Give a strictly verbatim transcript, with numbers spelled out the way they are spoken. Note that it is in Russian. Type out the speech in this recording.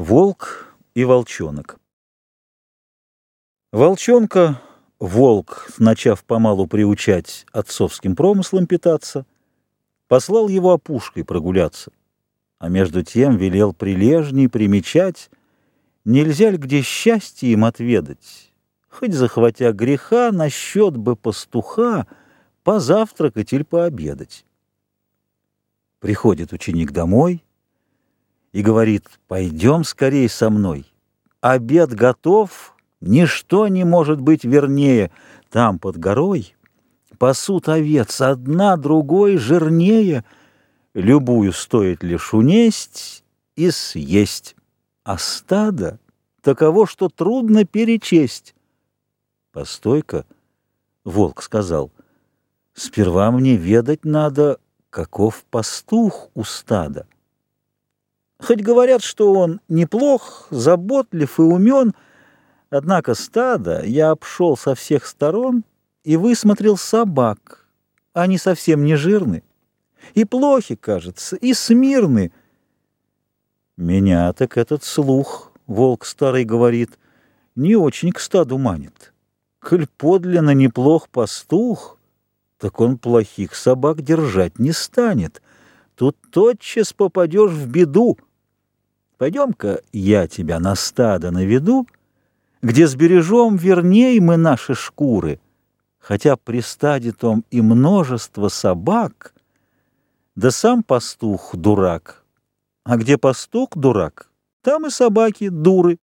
Волк и волчонок. Волчонка волк, начав помалу приучать отцовским промыслом питаться, послал его опушкой прогуляться, а между тем велел прилежней примечать, нельзя ли где счастье им отведать, хоть захватя греха, насчет бы пастуха позавтракать или пообедать. Приходит ученик домой и говорит: «Пойдем скорей со мной. Обед готов, ничто не может быть вернее. Там, под горой, пасут овец, одна другой жирнее. Любую стоит лишь унесть и съесть, а стадо таково, что трудно перечесть». «Постой-ка», — волк сказал, — «сперва мне ведать надо, каков пастух у стада. Хоть говорят, что он неплох, заботлив и умен, однако стадо я обшел со всех сторон и высмотрел собак. Они совсем не жирны, и плохи, кажется, и смирны». «Меня так этот слух, — волк старый говорит, — не очень к стаду манит. Коль подлинно неплох пастух, так он плохих собак держать не станет. Тут тотчас попадешь в беду. Пойдем-ка я тебя на стадо наведу, где сбережем верней мы наши шкуры, хотя при стаде том и множество собак, да сам пастух дурак. А где пастух дурак, там и собаки дуры».